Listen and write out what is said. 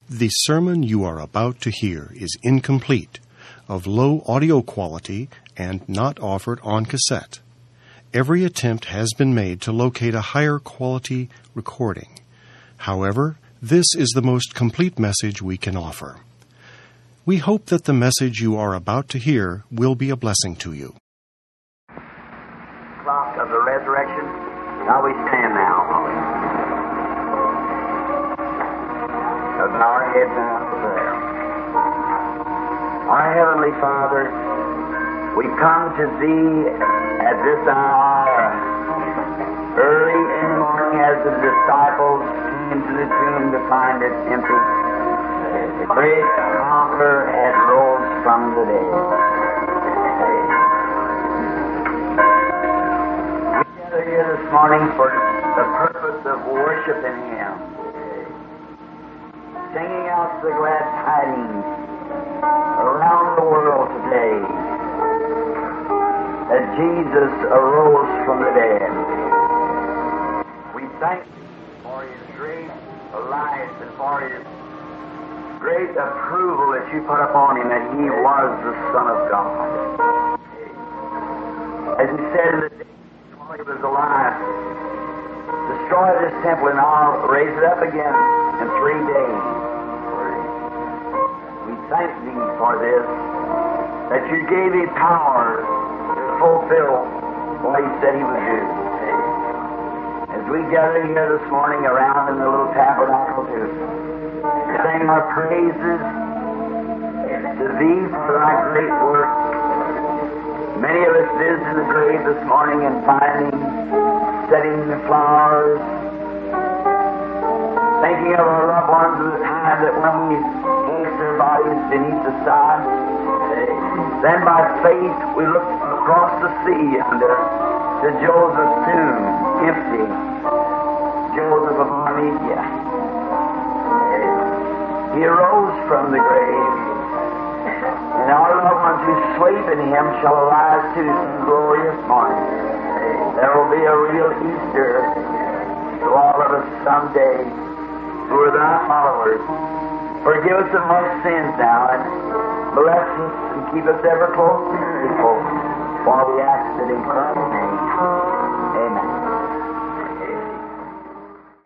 The sermon you are about to hear is incomplete, of low audio quality, and not offered on cassette. Every attempt has been made to locate a higher quality recording. However, this is the most complete message we can offer. We hope that the message you are about to hear will be a blessing to you. Clock of the resurrection. Now we stand now. Bow our heads now for prayer. Our Heavenly Father, we come to Thee at this hour, early in the morning as the disciples came to the tomb to find it empty. The great conqueror had rose from the dead. We gather here this morning for the purpose of worshiping Him, singing out the glad tidings around the world today that Jesus arose from the dead. We thank you for His great life and for His great approval that you put upon Him that He was the Son of God. As He said in the day while He was alive, destroy this temple and I'll raise it up again in 3 days. We thank Thee for this, that you gave Him power to fulfill what He said He would do. As we gather here this morning around in the little tabernacle to sing our praises to Thee for Thy great work. Many of us visited the grave this morning and finding, setting the flowers, thinking of our loved ones at the time that when we placed their bodies beneath the sod. Then by faith we looked across the sea yonder to Joseph's tomb, empty. Joseph of Arimathea. He arose from the grave, and our loved ones who sleep in Him shall arise to some glorious morning. There will be a real Easter to all of us someday who are Thy followers. Forgive us of our sins now, and bless us and keep us ever close to people, for we ask it in Christ's name.